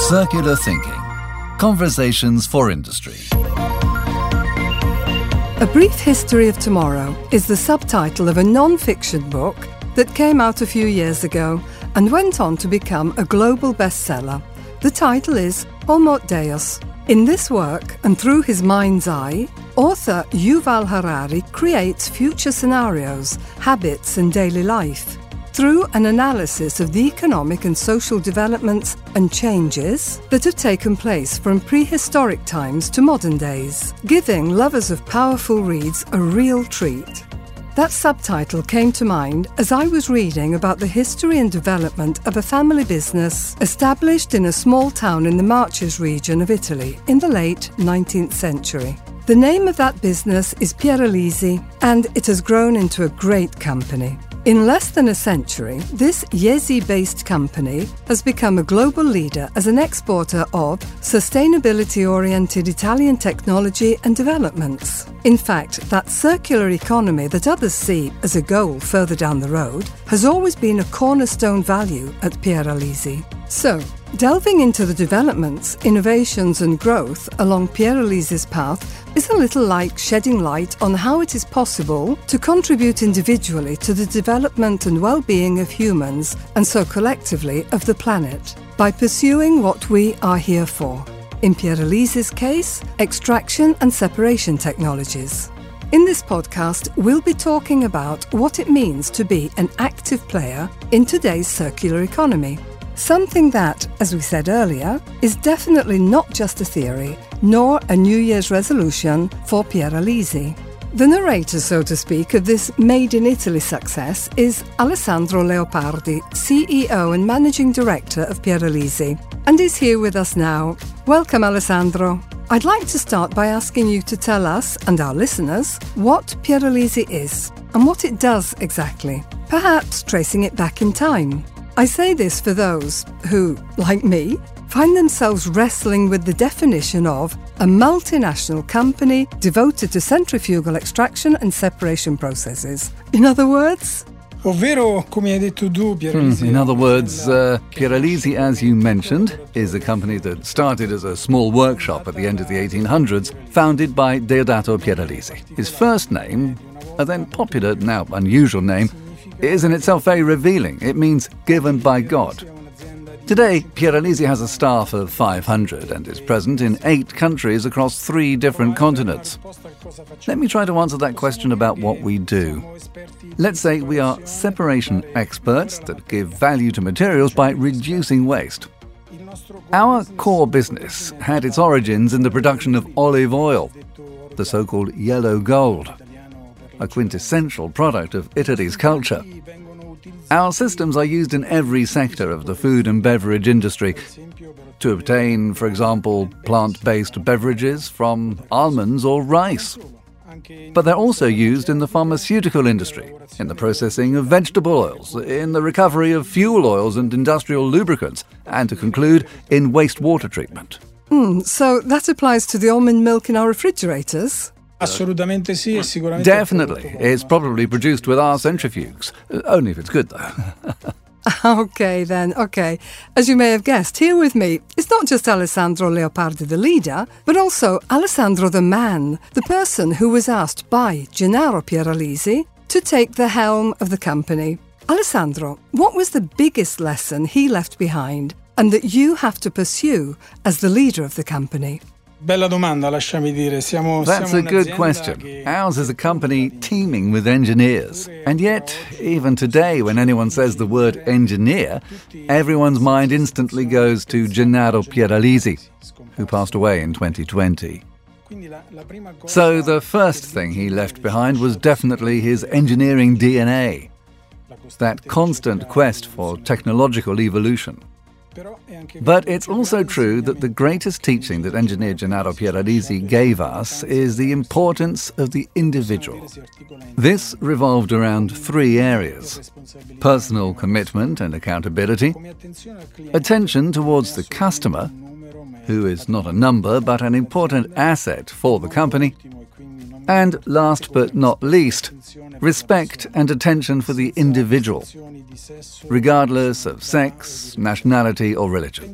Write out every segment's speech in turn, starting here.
Circular Thinking. Conversations for Industry. A Brief History of Tomorrow is the subtitle of a non-fiction book that came out a few years ago and went on to become a global bestseller. The title is Homo Deus. In this work, and through his mind's eye, author Yuval Harari creates future scenarios, habits and daily life through an analysis of the economic and social developments and changes that have taken place from prehistoric times to modern days, giving lovers of powerful reads a real treat. That subtitle came to mind as I was reading about the history and development of a family business established in a small town in the Marches region of Italy in the late 19th century. The name of that business is Pieralisi, and it has grown into a great company. In less than a century, this Jesi-based company has become a global leader as an exporter of sustainability-oriented Italian technology and developments. In fact, that circular economy that others see as a goal further down the road has always been a cornerstone value at Pieralisi. So, delving into the developments, innovations and growth along Pieralisi's path is a little like shedding light on how it is possible to contribute individually to the development and well-being of humans, and so collectively of the planet, by pursuing what we are here for. In Pieralisi's case, extraction and separation technologies. In this podcast, we'll be talking about what it means to be an active player in today's circular economy. Something that, as we said earlier, is definitely not just a theory, nor a New Year's resolution for Pieralisi. The narrator, so to speak, of this Made in Italy success is Alessandro Leopardi, CEO and Managing Director of Pieralisi, and is here with us now. Welcome, Alessandro. I'd like to start by asking you to tell us and our listeners what Pieralisi is and what it does exactly, perhaps tracing it back in time. I say this for those who, like me, find themselves wrestling with the definition of a multinational company devoted to centrifugal extraction and separation processes. In other words? In other words, Pieralisi, as you mentioned, is a company that started as a small workshop at the end of the 1800s, founded by Deodato Pieralisi. His first name, a then popular, now unusual name, is in itself very revealing. It means given by God. Today, Pieralisi has a staff of 500 and is present in 8 countries across 3 different continents. Let me try to answer that question about what we do. Let's say we are separation experts that give value to materials by reducing waste. Our core business had its origins in the production of olive oil, the so-called yellow gold, a quintessential product of Italy's culture. Our systems are used in every sector of the food and beverage industry to obtain, for example, plant-based beverages from almonds or rice. But they're also used in the pharmaceutical industry, in the processing of vegetable oils, in the recovery of fuel oils and industrial lubricants, and to conclude, in wastewater treatment. So that applies to the almond milk in our refrigerators? Definitely. It's probably produced with our centrifuges. Only if it's good, though. Okay, then. Okay. As you may have guessed, here with me is not just Alessandro Leopardi, the leader, but also Alessandro the man, the person who was asked by Gennaro Pieralisi to take the helm of the company. Alessandro, what was the biggest lesson he left behind and that you have to pursue as the leader of the company? That's a good question. Ours is a company teeming with engineers. And yet, even today, when anyone says the word engineer, everyone's mind instantly goes to Gennaro Pieralisi, who passed away in 2020. So the first thing he left behind was definitely his engineering DNA, that constant quest for technological evolution. But it's also true that the greatest teaching that engineer Gennaro Pieralisi gave us is the importance of the individual. This revolved around 3 areas: personal commitment and accountability, attention towards the customer, who is not a number but an important asset for the company, And last but not least, respect and attention for the individual, regardless of sex, nationality or religion.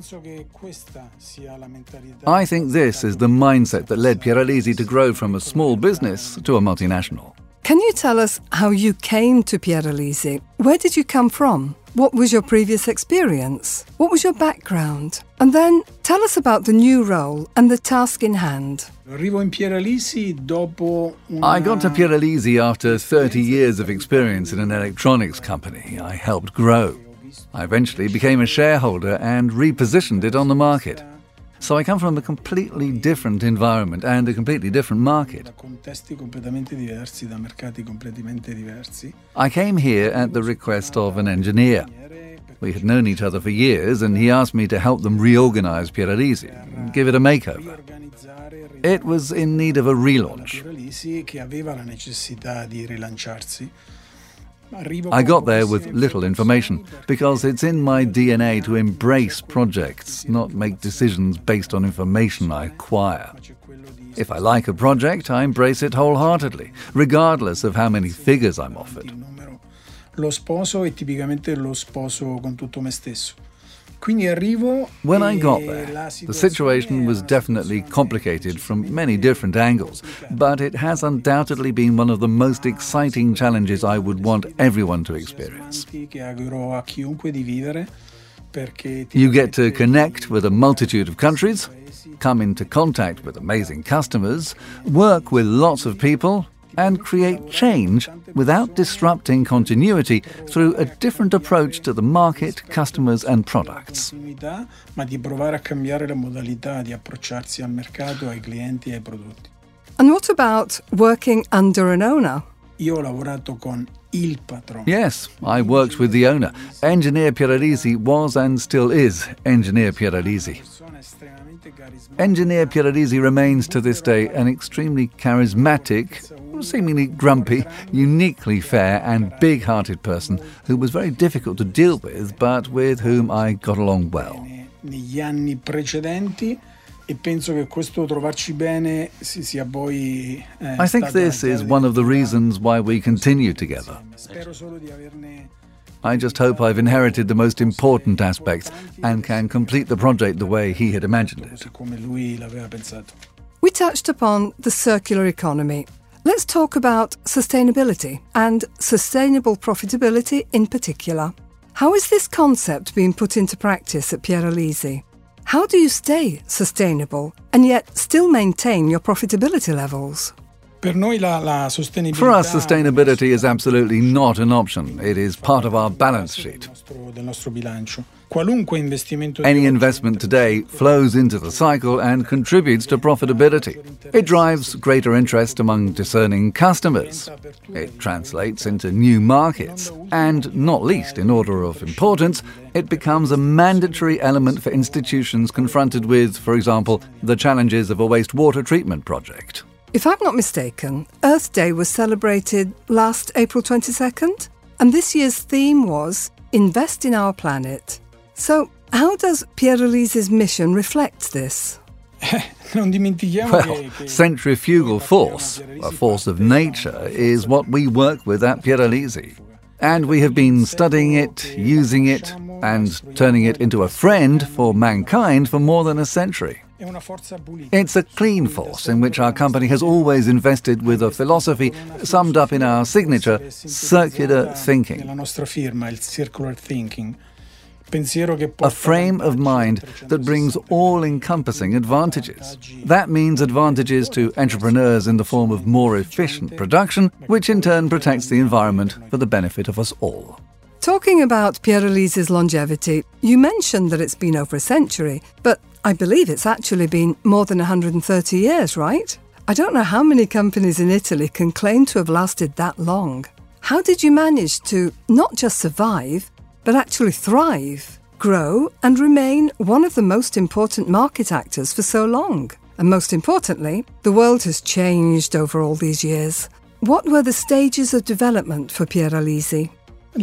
I think this is the mindset that led Pieralisi to grow from a small business to a multinational. Can you tell us how you came to Pieralisi? Where did you come from? What was your previous experience? What was your background? And then tell us about the new role and the task in hand. I got to Pieralisi after 30 years of experience in an electronics company I helped grow. I eventually became a shareholder and repositioned it on the market. So I come from a completely different environment and a completely different market. I came here at the request of an engineer. We had known each other for years and he asked me to help them reorganize Pieralisi, give it a makeover. It was in need of a relaunch. I got there with little information because it's in my DNA to embrace projects, not make decisions based on information I acquire. If I like a project, I embrace it wholeheartedly, regardless of how many figures I'm offered. When I got there, the situation was definitely complicated from many different angles, but it has undoubtedly been one of the most exciting challenges I would want everyone to experience. You get to connect with a multitude of countries, come into contact with amazing customers, work with lots of people, and create change without disrupting continuity through a different approach to the market, customers and products. And what about working under an owner? Yes, I worked with the owner. Engineer Pieralisi was and still is Engineer Pieralisi. Engineer Pieralisi remains to this day an extremely charismatic, seemingly grumpy, uniquely fair and big-hearted person who was very difficult to deal with, but with whom I got along well. I think this is one of the reasons why we continue together. I just hope I've inherited the most important aspects and can complete the project the way he had imagined it. We touched upon the circular economy. Let's talk about sustainability and sustainable profitability in particular. How is this concept being put into practice at Pieralisi? How do you stay sustainable and yet still maintain your profitability levels? For us, sustainability is absolutely not an option. It is part of our balance sheet. Any investment today flows into the cycle and contributes to profitability. It drives greater interest among discerning customers. It translates into new markets. And, not least in order of importance, it becomes a mandatory element for institutions confronted with, for example, the challenges of a wastewater treatment project. If I'm not mistaken, Earth Day was celebrated last April 22nd, and this year's theme was Invest in Our Planet. So, how does Pieralisi's mission reflect this? Well, centrifugal force, a force of nature, is what we work with at Pieralisi. And we have been studying it, using it, and turning it into a friend for mankind for more than a century. It's a clean force in which our company has always invested with a philosophy summed up in our signature, circular thinking. A frame of mind that brings all-encompassing advantages. That means advantages to entrepreneurs in the form of more efficient production, which in turn protects the environment for the benefit of us all. Talking about Pieralisi's longevity, you mentioned that it's been over a century, but I believe it's actually been more than 130 years, right? I don't know how many companies in Italy can claim to have lasted that long. How did you manage to not just survive, but actually thrive, grow, and remain one of the most important market actors for so long? And most importantly, the world has changed over all these years. What were the stages of development for Pieralisi?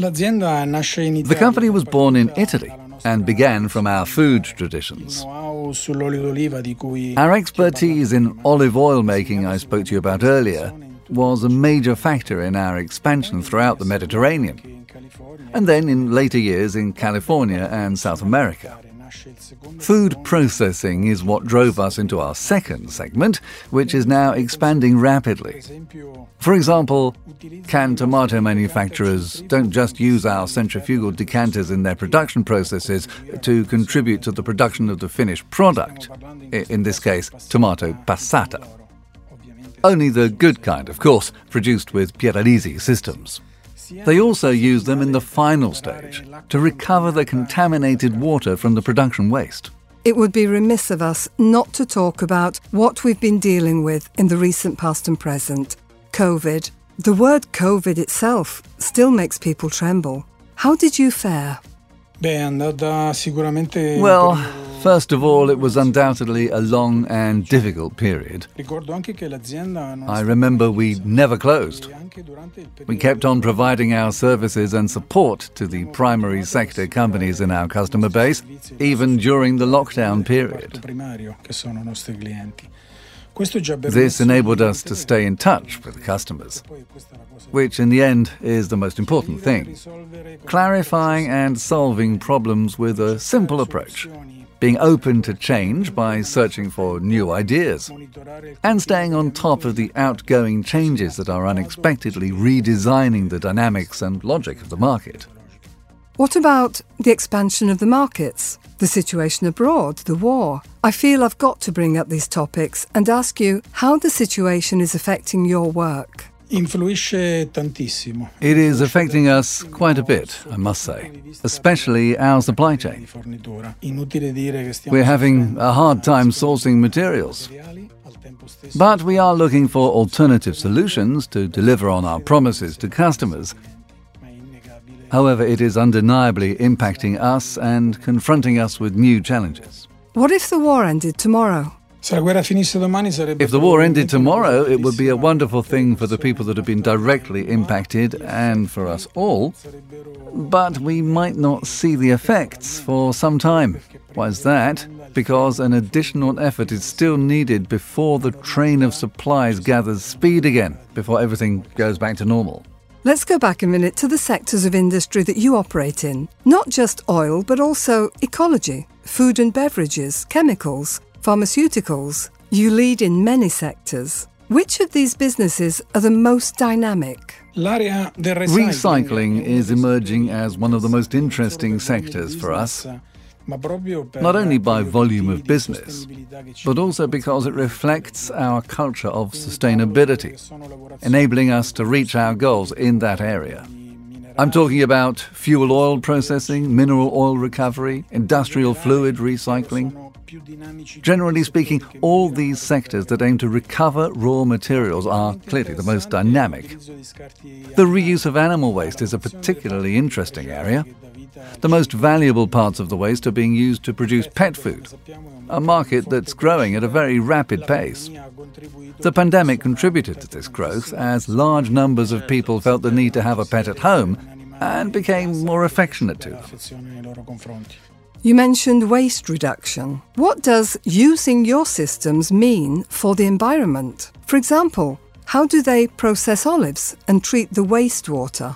The company was born in Italy and began from our food traditions. Our expertise in olive oil making I spoke to you about earlier was a major factor in our expansion throughout the Mediterranean, and then in later years in California and South America. Food processing is what drove us into our second segment, which is now expanding rapidly. For example, canned tomato manufacturers don't just use our centrifugal decanters in their production processes to contribute to the production of the finished product, in this case, tomato passata. Only the good kind, of course, produced with Pieralisi systems. They also use them in the final stage to recover the contaminated water from the production waste. It would be remiss of us not to talk about what we've been dealing with in the recent past and present. COVID. The word COVID itself still makes people tremble. How did you fare? Well, first of all, it was undoubtedly a long and difficult period. I remember we never closed. We kept on providing our services and support to the primary sector companies in our customer base, even during the lockdown period. This enabled us to stay in touch with customers, which in the end is the most important thing. Clarifying and solving problems with a simple approach, being open to change by searching for new ideas, and staying on top of the outgoing changes that are unexpectedly redesigning the dynamics and logic of the market. What about the expansion of the markets, the situation abroad, the war? I feel I've got to bring up these topics and ask you how the situation is affecting your work. It is affecting us quite a bit, I must say, especially our supply chain. We're having a hard time sourcing materials. But we are looking for alternative solutions to deliver on our promises to customers. However, it is undeniably impacting us and confronting us with new challenges. What if the war ended tomorrow? If the war ended tomorrow, it would be a wonderful thing for the people that have been directly impacted and for us all. But we might not see the effects for some time. Why is that? Because an additional effort is still needed before the train of supplies gathers speed again, before everything goes back to normal. Let's go back a minute to the sectors of industry that you operate in. Not just oil, but also ecology, food and beverages, chemicals, pharmaceuticals. You lead in many sectors. Which of these businesses are the most dynamic? Recycling is emerging as one of the most interesting sectors for us, not only by volume of business, but also because it reflects our culture of sustainability, enabling us to reach our goals in that area. I'm talking about fuel oil processing, mineral oil recovery, industrial fluid recycling. Generally speaking, all these sectors that aim to recover raw materials are clearly the most dynamic. The reuse of animal waste is a particularly interesting area. The most valuable parts of the waste are being used to produce pet food, a market that's growing at a very rapid pace. The pandemic contributed to this growth as large numbers of people felt the need to have a pet at home and became more affectionate to them. You mentioned waste reduction. What does using your systems mean for the environment? For example, how do they process olives and treat the wastewater?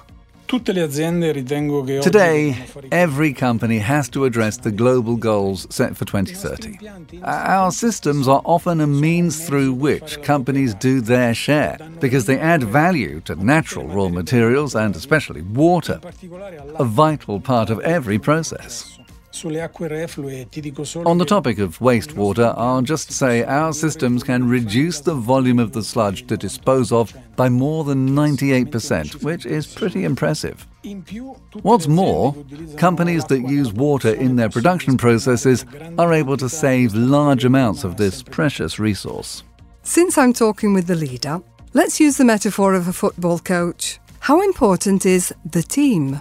Today, every company has to address the global goals set for 2030. Our systems are often a means through which companies do their share, because they add value to natural raw materials and especially water, a vital part of every process. On the topic of wastewater, I'll just say our systems can reduce the volume of the sludge to dispose of by more than 98%, which is pretty impressive. What's more, companies that use water in their production processes are able to save large amounts of this precious resource. Since I'm talking with the leader, let's use the metaphor of a football coach. How important is the team?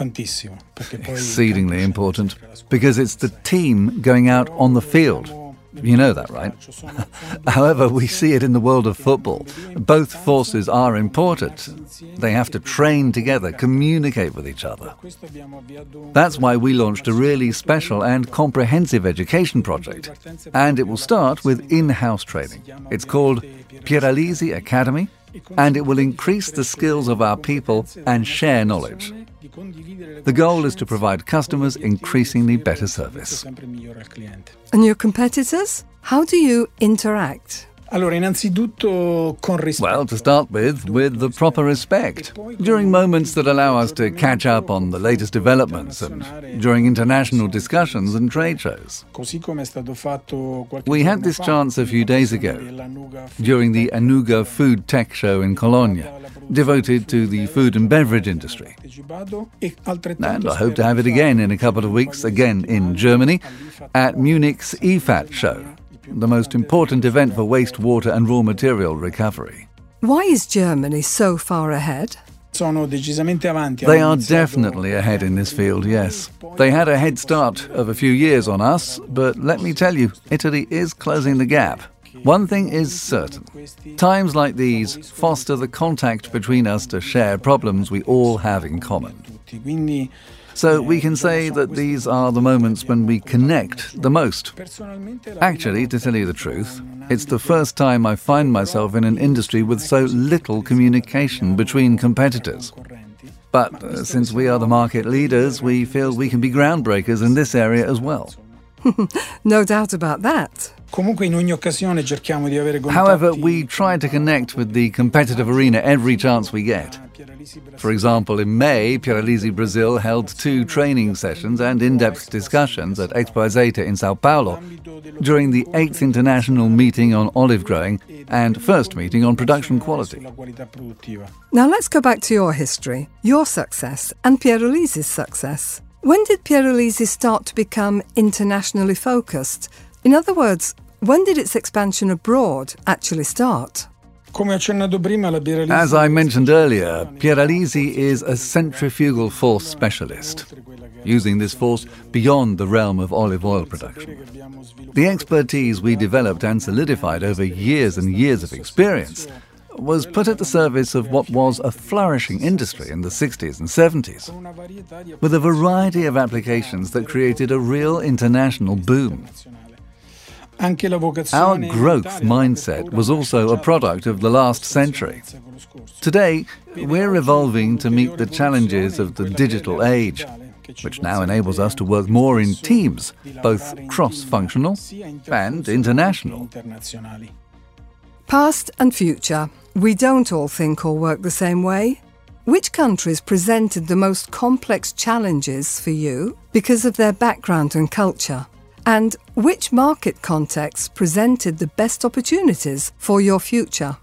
Exceedingly important, because it's the team going out on the field. You know that, right? However, we see it in the world of football. Both forces are important. They have to train together, communicate with each other. That's why we launched a really special and comprehensive education project. And it will start with in-house training. It's called Pieralisi Academy, and it will increase the skills of our people and share knowledge. The goal is to provide customers increasingly better service. And your competitors? How do you interact? Well, to start with the proper respect. During moments that allow us to catch up on the latest developments and during international discussions and trade shows. We had this chance a few days ago during the Anuga Food Tech Show in Cologne, devoted to the food and beverage industry. And I hope to have it again in a couple of weeks, again in Germany, at Munich's IFAT show, the most important event for wastewater and raw material recovery. Why is Germany so far ahead? They are definitely ahead in this field, yes. They had a head start of a few years on us, but let me tell you, Italy is closing the gap. One thing is certain. Times like these foster the contact between us to share problems we all have in common. So we can say that these are the moments when we connect the most. Actually, to tell you the truth, it's the first time I find myself in an industry with so little communication between competitors. But since we are the market leaders, we feel we can be groundbreakers in this area as well. No doubt about that. However, we try to connect with the competitive arena every chance we get. For example, in May, Pieralisi Brazil held 2 training sessions and in-depth discussions at Expo Azeite in Sao Paulo during the 8th International Meeting on Olive Growing and first meeting on production quality. Now let's go back to your history, your success and Pieralisi's success. When did Pieralisi start to become internationally focused? In other words, when did its expansion abroad actually start? As I mentioned earlier, Pieralisi is a centrifugal force specialist, using this force beyond the realm of olive oil production. The expertise we developed and solidified over years and years of experience was put at the service of what was a flourishing industry in the 60s and 70s, with a variety of applications that created a real international boom. Our growth mindset was also a product of the last century. Today, we're evolving to meet the challenges of the digital age, which now enables us to work more in teams, both cross-functional and international. Past and future. We don't all think or work the same way. Which countries presented the most complex challenges for you because of their background and culture? And which market contexts presented the best opportunities for your future?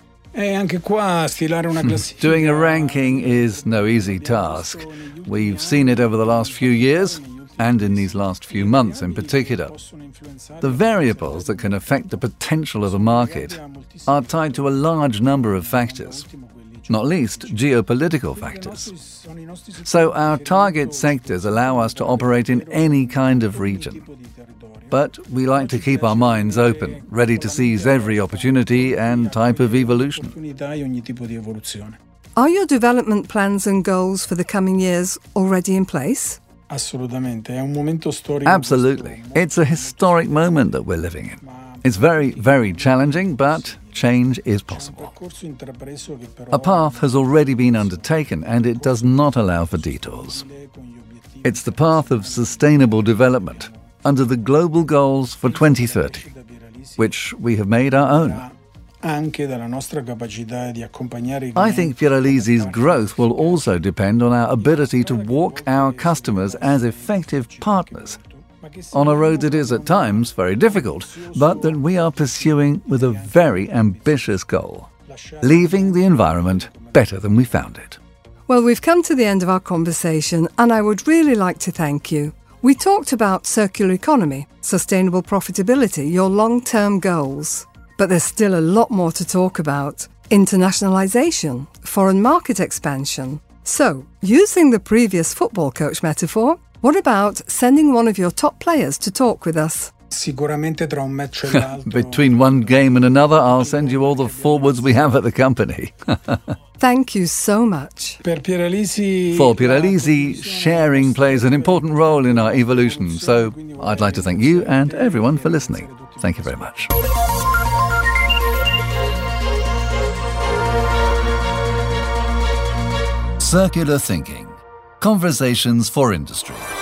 Doing a ranking is no easy task. We've seen it over the last few years, and in these last few months in particular. The variables that can affect the potential of the market are tied to a large number of factors, not least geopolitical factors. So our target sectors allow us to operate in any kind of region. But we like to keep our minds open, ready to seize every opportunity and type of evolution. Are your development plans and goals for the coming years already in place? Absolutely. It's a historic moment that we're living in. It's very, very challenging, but change is possible. A path has already been undertaken, and it does not allow for detours. It's the path of sustainable development under the global goals for 2030, which we have made our own. I think Pieralisi's growth will also depend on our ability to walk our customers as effective partners on a road that is at times very difficult, but that we are pursuing with a very ambitious goal, leaving the environment better than we found it. Well, we've come to the end of our conversation, and I would really like to thank you. We talked about circular economy, sustainable profitability, your long-term goals. But there's still a lot more to talk about. Internationalization, foreign market expansion. So, using the previous football coach metaphor, what about sending one of your top players to talk with us? Sicuramente tra un match e l'altro. Between one game and another, I'll send you all the forwards we have at the company. Thank you so much. Per Pieralisi, For Pieralisi, sharing plays an important role in our evolution, so I'd like to thank you and everyone for listening. Thank you very much. Circular Thinking. Conversations for Industry.